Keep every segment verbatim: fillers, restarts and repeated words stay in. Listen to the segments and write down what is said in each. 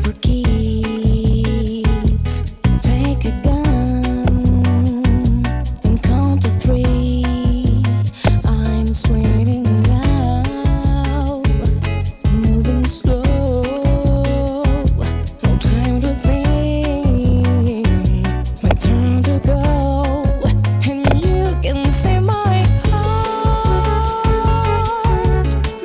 for keeps. Take a gun and count to three. I'm swinging now, moving slow. No time to think, my turn to go. And you can see my heart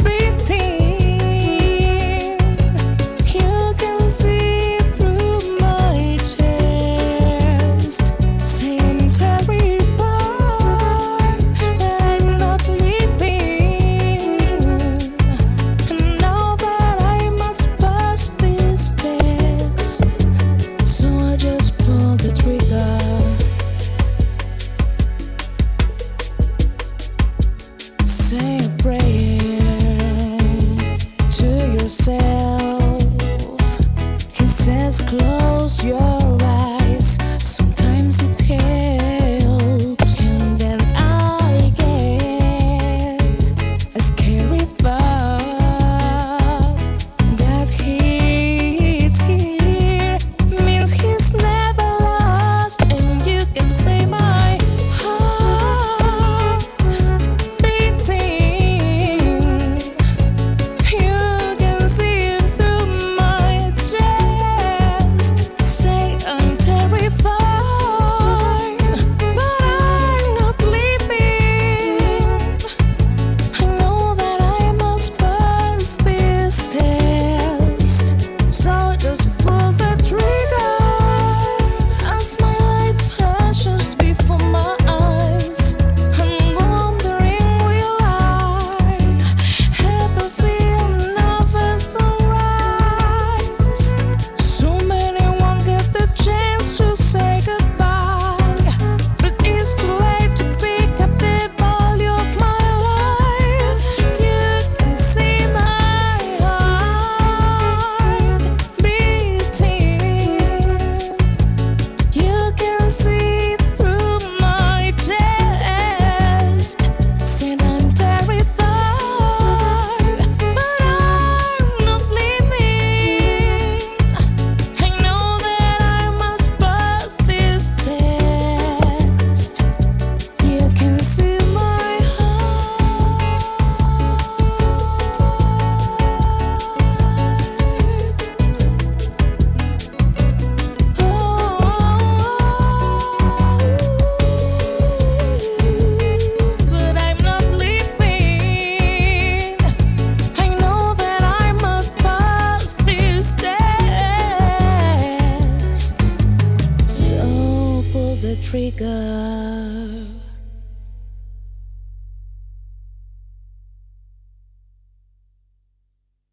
beating. You can see through my chest. Say I'm terrified, but I'm not leaving. And now that I must pass this test, so I just pull the trigger. Say a prayer to yourself. He says close your eyes, sometimes it helps. And then I get a scary thought that he's here, means he's never lost. And you can say my heart beating. You can see it through my chest. Say I'm terrified, but I'm not leaving. I know that I must pass this test, so just pull the trigger. As my life flashes before my eyes, I'm wondering, will I ever see another sunrise? So many won't get the chance to say goodbye, but it's too late to pick up the value of my life. You can see my heart beating. You can see it through my chest. Said I'm terrified, but I'm not leaving. I know that I must pass this test. You can see my but I'm not leaving. I know that I must pass this test, so pull the trigger.